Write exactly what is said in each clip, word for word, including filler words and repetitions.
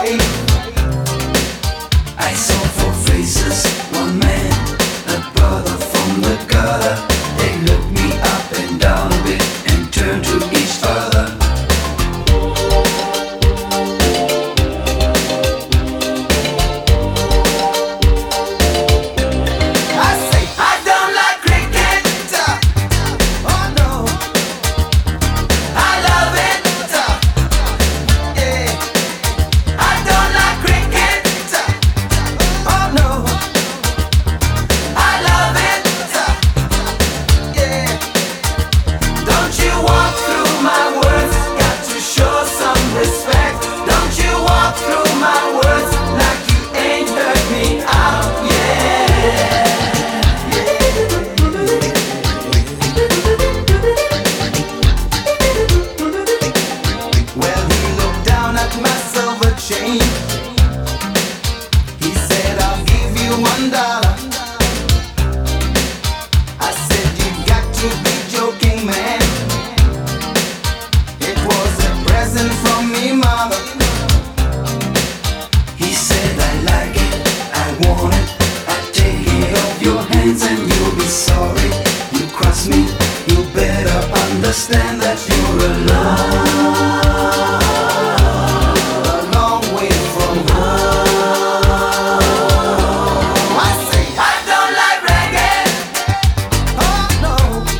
I saw four faces, one man, a brother from the gutter. They looked me up and down a bit and turned to each other. I say, I don't like cricket. Oh no, I love it. Yeah, I don't like cricket. Oh no, I love it. Yeah, don't you walk through my words, got to show some respect. Don't you walk through my words like you ain't heard me out. Yeah, well, he looked down at my silver chain. He said, I'll give you one dollar. I said, you've got to be joking, man. It was a present from me, mama. He said, I like it, I want it. I take it off your hands and you'll be sorry. You cross me, you better understand that you're alone. A long way from home. I say, I don't like reggae. Oh no,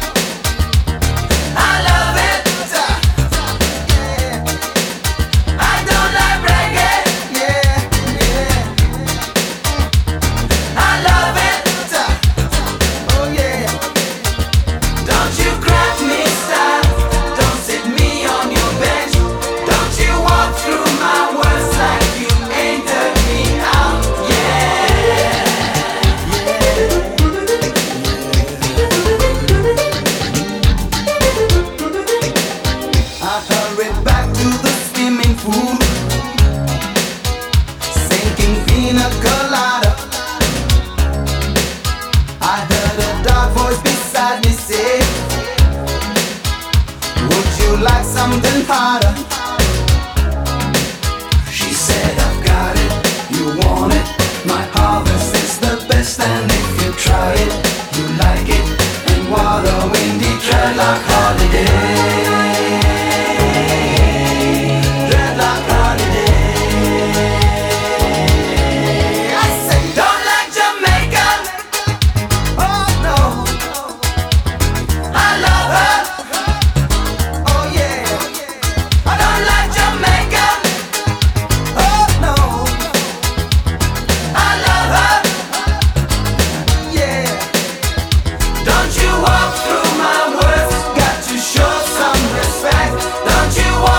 I love it. Yeah, I don't like reggae. Yeah, yeah, I love it. Oh yeah, don't you crack me style. Don't sit me on your bench. Don't you walk through my words like you ain't heard me out. Yeah, I hurried back to the swimming pool, sinking pina colada. I heard a dark voice beside me say, would you like something harder? She said, I've got it, you want it. My harvest is the best, and if you try it, you like it. And what a windy dreadlock holiday. Dreadlock holiday. I say, don't like Jamaica. Oh no, I love her. Oh yeah, I don't like Jamaica. Oh no, I love her. Yeah, don't you walk through my words, got to show some respect. Don't you walk